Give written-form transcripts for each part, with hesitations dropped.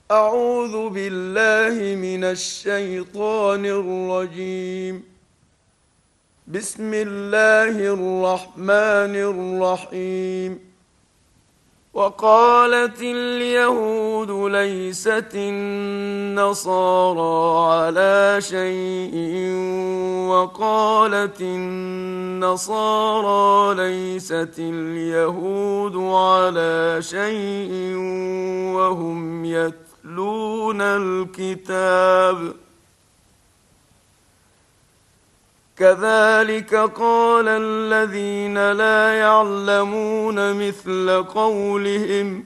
أعوذ بالله من الشيطان الرجيم. بسم الله الرحمن الرحيم. وقالت اليهود ليست النصارى على شيء وقالت النصارى ليست اليهود على شيء وهم يتلون الكتاب. كذلك قال الذين لا يعلمون مثل قولهم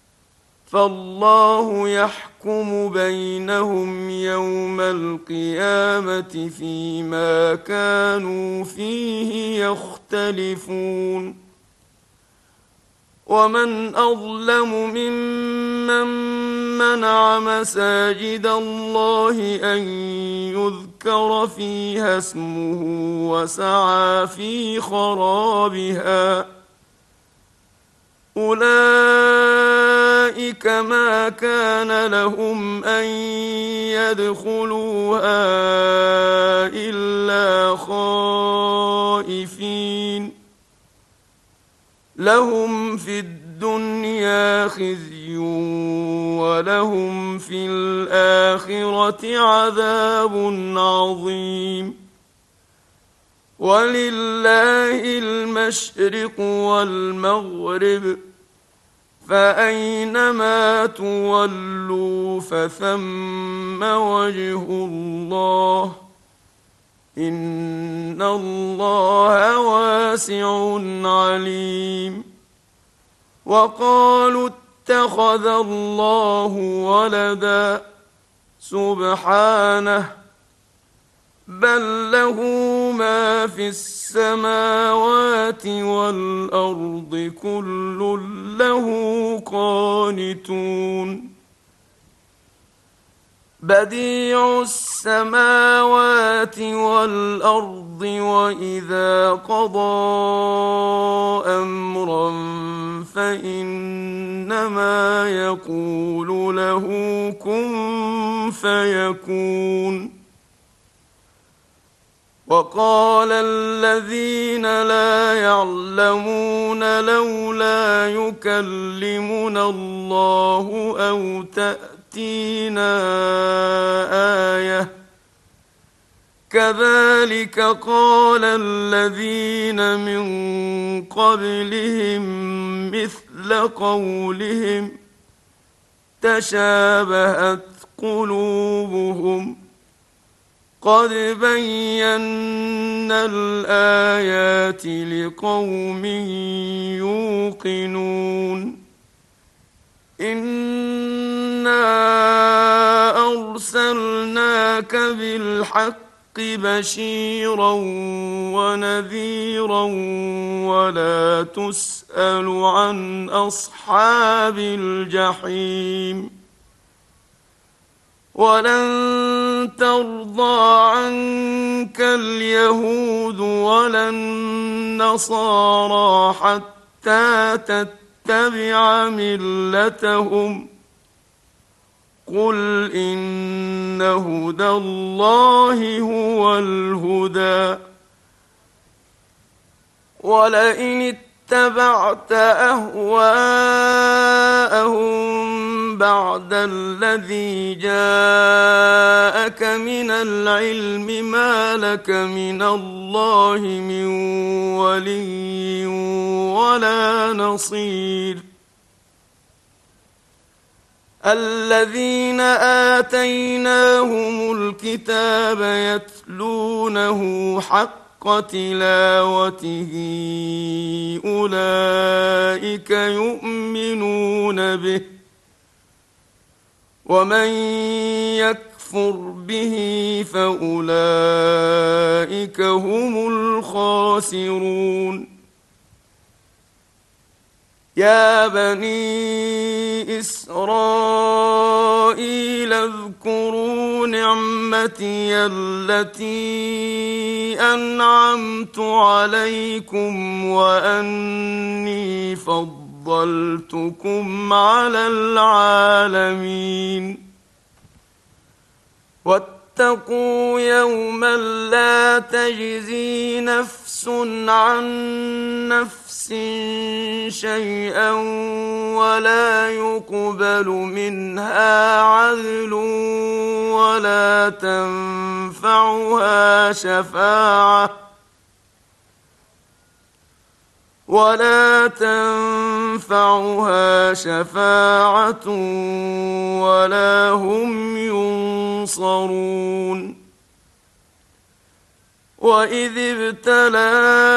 فالله يحكم بينهم يوم القيامة فيما كانوا فيه يختلفون. ومن أظلم ممن منع مساجد الله أن يذكر فيها اسمه وسعى في خرابها. أولئك ما كان لهم أن يدخلوها إلا خائفين. لهم في الدنيا خزي ولهم في الآخرة عذاب عظيم. ولله المشرق والمغرب فأينما تولوا فثم وجه الله إن الله واسع عليم. وقالوا اتخذ الله ولدا سبحانه بل له ما في السماوات والأرض كل له قانتون. بديع السماوات والأرض وإذا قضى أمرا فإنما يقول له كن فيكون. وقال الذين لا يعلمون لولا يكلمنا الله أو تأتينا آية كذلك قال الذين من قبلهم مثل قولهم تشابهت قلوبهم قد بينا الآيات لقوم يوقنون. إنا أرسلناك بالحق بشيرا ونذيرا ولا تسأل عن أصحاب الجحيم. ولن ترضى عنك اليهود ولا النصارى حتى تتبع ملتهم قل إن هدى الله هو الهدى. ولئن اتبعت أهواءهم بعد الذي جاءك من العلم ما لك من الله من ولي ولا نصير. الذين آتيناهم الكتاب يتلونه حق تلاوته أولئك يؤمنون به ومن يكفر به فأولئك هم الخاسرون. يا بني إسرائيل اذكروا نعمتي التي أنعمت عليكم وأني فضلتكم فضلتكم على العالمين واتقوا يوما لا تجزي نفس عن نفس شيئا ولا يقبل منها عدل ولا تنفعها شفاعة ولا هم ينصرون وإذ ابتلى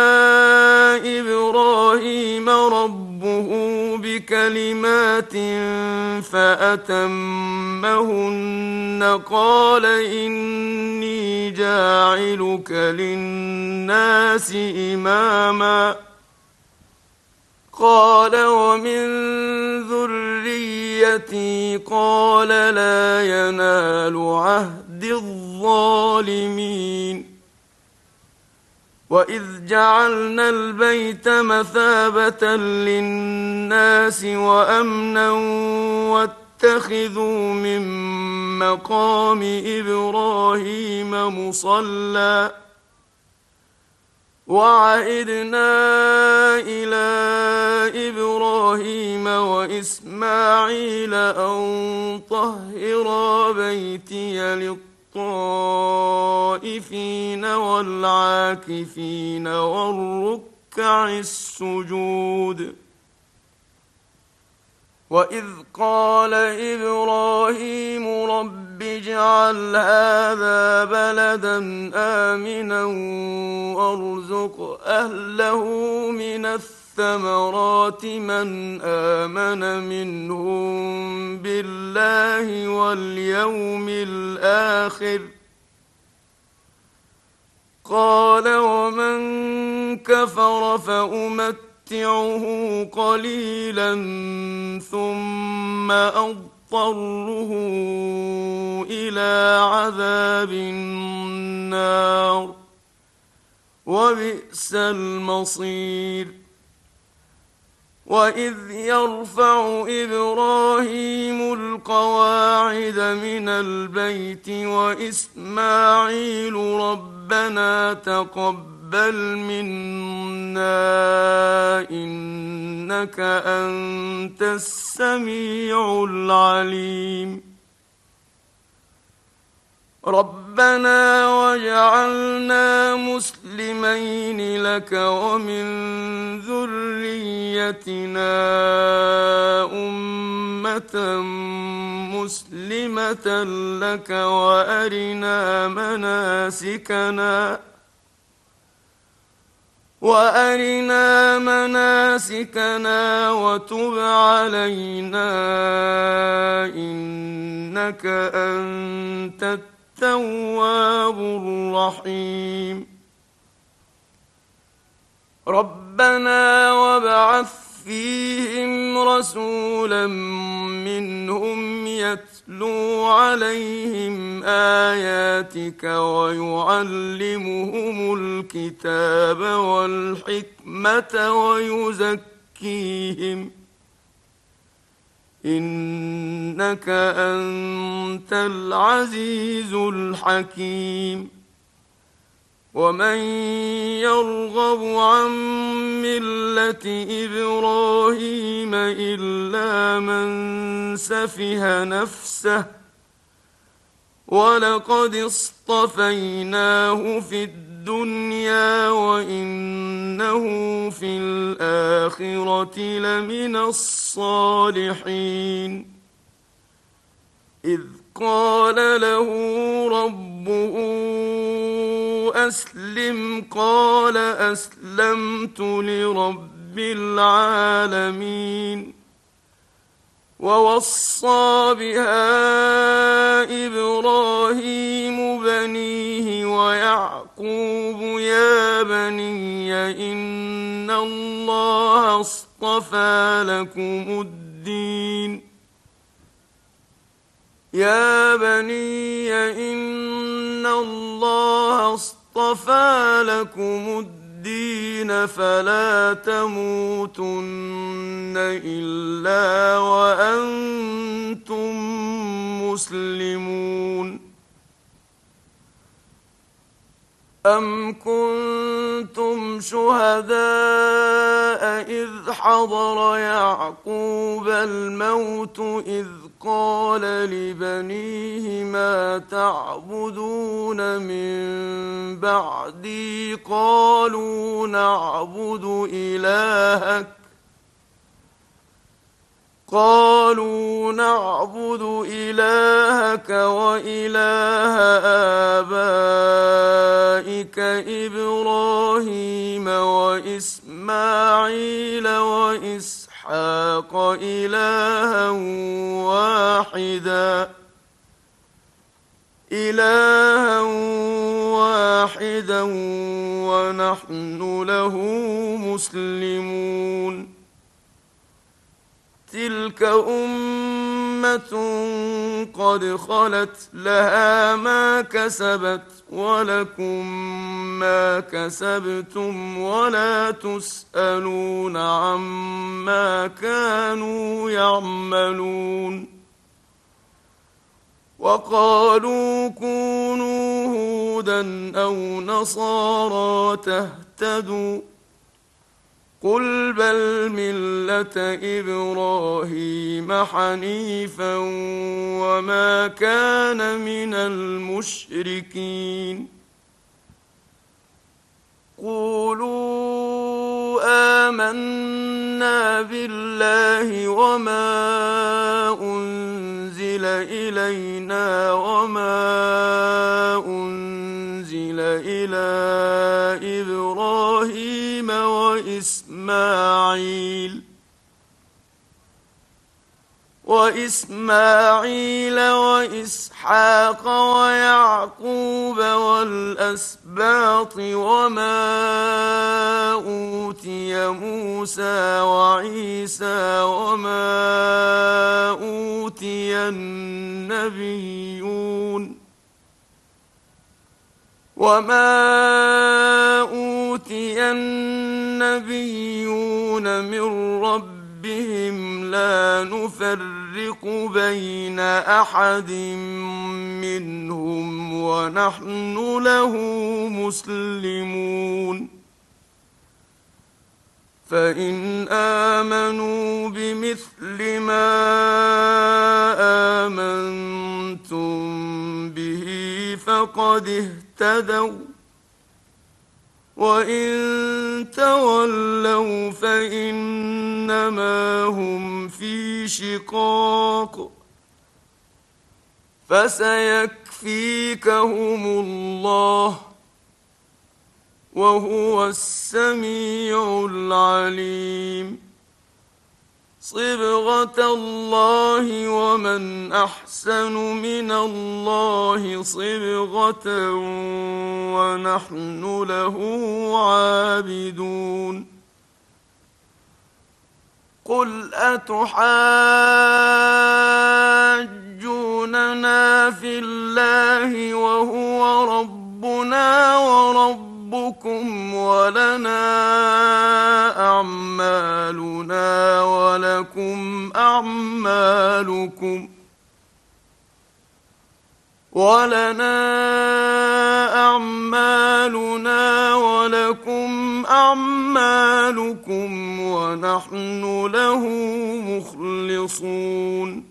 إبراهيم ربه بكلمات فأتمهن قال إني جاعلك للناس إماما قال ومن ذريتي قال لا ينال عهد الظالمين وإذ جعلنا البيت مثابة للناس وأمنا واتخذوا من مقام إبراهيم مصلى وعهدنا إلى إبراهيم وإسماعيل أن طهرا بيتي للطائفين والعاكفين والركع السجود وإذ قال إبراهيم رب اجعل هذا بلدا آمنا وارزق أهله من الثمرات من آمن منهم بالله واليوم الآخر قال ومن كفر فأمتعه قليلا ثم أضطره إلى عذاب النار وبئس المصير وإذ يرفع إبراهيم القواعد من البيت وإسماعيل ربنا تقبل منا إنك أنت السميع العليم ربنا واجعلنا مسلمين لك ومن ذريتنا أمة مسلمة لك وأرنا مناسكنا وتب علينا إنك أنت التواب الرحيم ربنا وابعث فيهم رسولا منهم يتلو عليهم آياتك ويعلمهم الكتاب والحكمة ويزكيهم إنك أنت العزيز الحكيم ومن يرغب عن ملة إبراهيم إلا من سفه نفسه ولقد اصطفيناه في الدنيا وإنه في الآخرة لمن الصالحين إذ قال له ربه أسلم قال أسلمت لرب العالمين ووصى بها إبراهيم بنيه ويعقوب يا بني إن الله اصطفى لكم الدين يا بني إن الله اصطفى لكم الدين الدين فلا تموتن إلا وأنتم مسلمون. أم كنتم شهداء إذ حضر يعقوب الموت إذ قال لبنيه ما تعبدون من بعدي قالوا نعبد إلهك وإله آبائك إبراهيم وإسماعيل وإسحاق إلها واحدا ونحن له مسلمون. تلك أمة قد خلت لها ما كسبت ولكم ما كسبتم ولا تسألون عما كانوا يعملون. وقالوا كونوا هودا أو نصارى تهتدوا قل بل ملة إبراهيم حنيفا وما كان من المشركين. قولوا آمنا بالله وما أنزل إلينا وما أنزل إلى إبراهيم وإسماعيل وإسحاق ويعقوب والأسباط وما أوتي موسى وعيسى وما أوتي النبيون من ربهم لا نفرق بين أحد منهم ونحن له مسلمون. فإن آمنوا بمثل ما آمنتم به فقد اهتدوا وإن تولوا فإنما هم في شقاق فسيكفيكهم الله وهو السميع العليم. صبغة الله ومن أحسن من الله صبغة ونحن له عابدون. قل أتحاجوننا في الله وهو ربنا وربكم ولنا أعمالنا ولكم أعمالكم ونحن له مخلصون.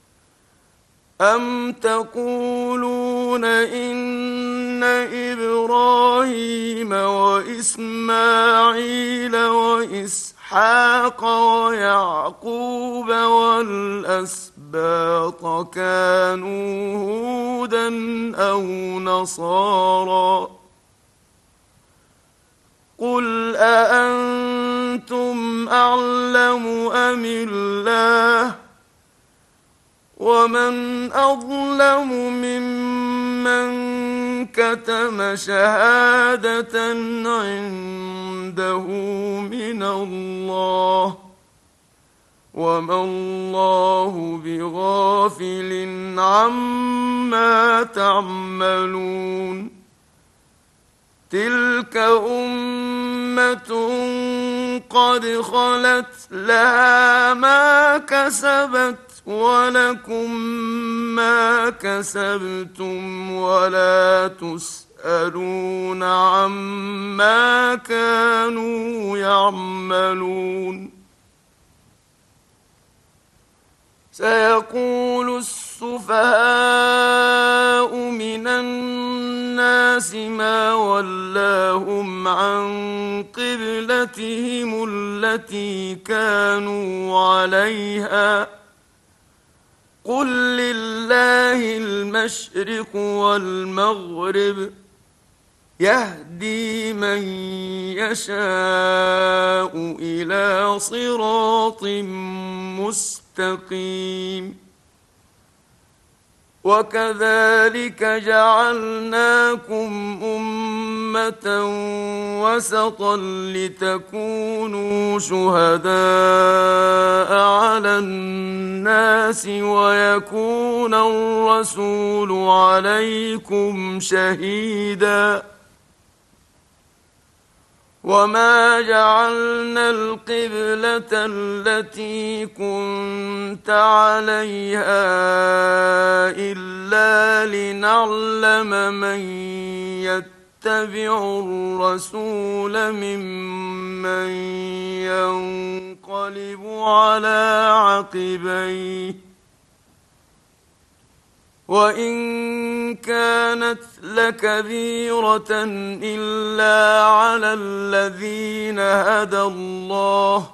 أم تقولون إن إبراهيم وإسماعيل وإسحاق ويعقوب والأسباط كانوا هودا أو نصارى قل أأنتم أعلم أم الله ومن أظلم ممن كتم شهادة عنده من الله وما الله بغافل عما تعملون. تلك أمة قد خلت لها ما كسبت ولكم ما كسبتم ولا تسألون عما كانوا يعملون. سيقول السفهاء من الناس ما ولاهم عن قبلتهم التي كانوا عليها قل لله المشرق والمغرب يهدي من يشاء إلى صراط مستقيم. وكذلك جعلناكم أمة وسطا لتكونوا شهداء على الناس ويكون الرسول عليكم شهيدا. وما جعلنا القبلة التي كنت عليها إلا لنعلم من يتبع الرسول ممن ينقلب على عقبيه وإن كانت لكبيرة إلا على الذين هدى الله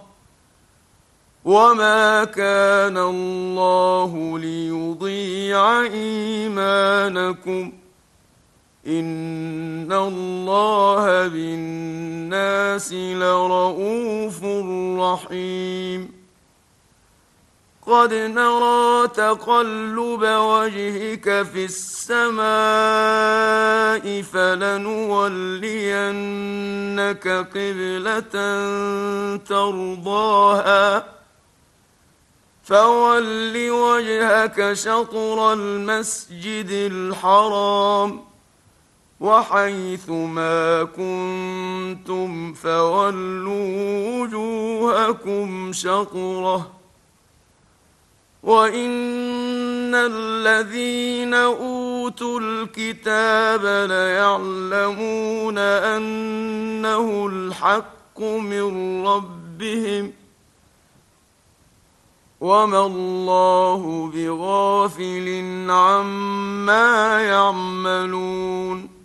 وما كان الله ليضيع إيمانكم إن الله بالناس لرءوف رحيم. قد نرى تقلب وجهك في السماء فلنولينك قبلة ترضاها فول وجهك شطر المسجد الحرام وحيث ما كنتم فولوا وجوهكم شطره وإن الذين أوتوا الكتاب ليعلمون أنه الحق من ربهم وما الله بغافل عما يعملون.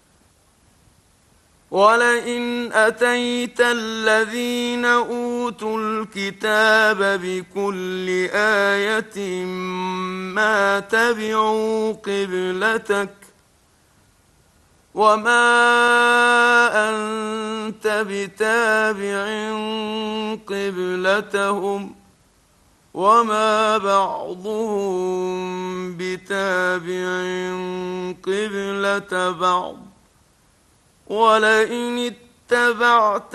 ولئن أتيت الذين أوتوا الكتاب بكل آية ما تبعوا قبلتك وما أنت بتابع قبلتهم وما بعضهم بتابع قبلة بعض ولئن اتبعت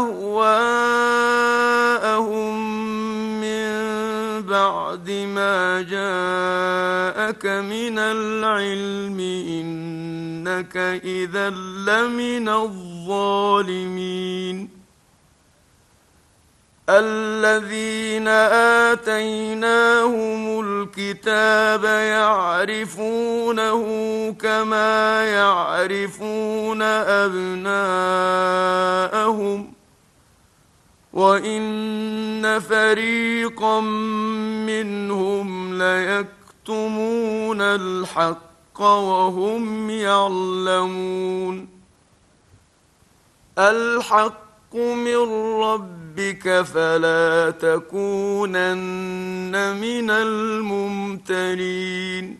أهواءهم من بعد ما جاءك من العلم إنك إذا لمن الظالمين. الذين آتيناهم الكتاب يعرفونه كما يعرفون أبناءهم وإن فريقا منهم ليكتمون الحق وهم يعلمون. الحق من ربك فلا تكونن من الممترين.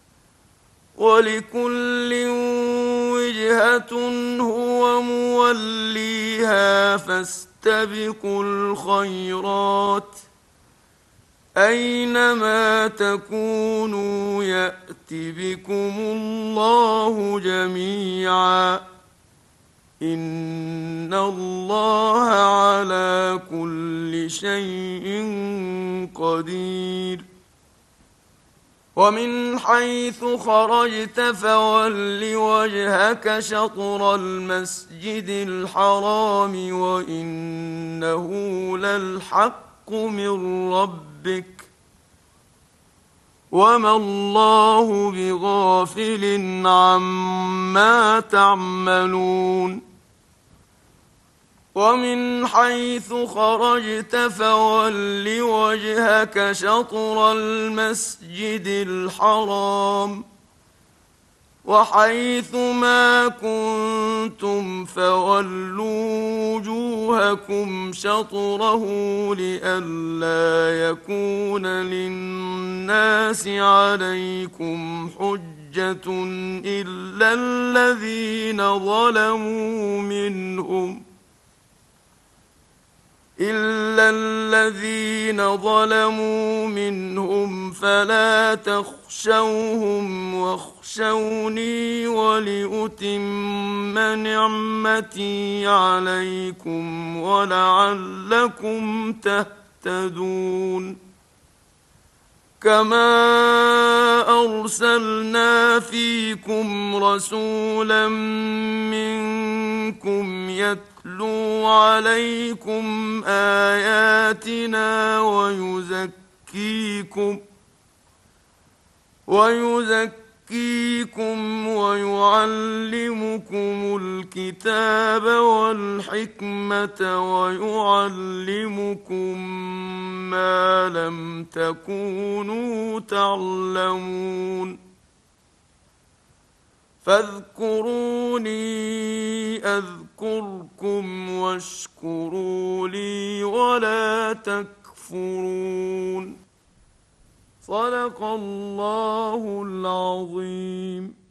ولكل وجهة هو موليها فاستبقوا الخيرات أينما تكونوا يأت بكم الله جميعا إن الله على كل شيء قدير. ومن حيث خرجت فول وجهك شطر المسجد الحرام وإنه للحق من ربك وما الله بغافل عما تعملون ومن حيث خرجت فول وجهك شطر المسجد الحرام وحيث ما كنتم فولوا وجوهكم شطره لئلا يكون للناس عليكم حجة إلا الذين ظلموا منهم فلا تخشوهم واخشوني ولأتم نعمتي عليكم ولعلكم تهتدون كما أرسلنا فيكم رسولا منكم يتلو عليكم آياتنا ويزكيكم ويعلمكم الكتاب والحكمة ويعلمكم ما لم تكونوا تعلمون فاذكروني أذكركم واشكروا لي ولا تكفرون صدق الله العظيم.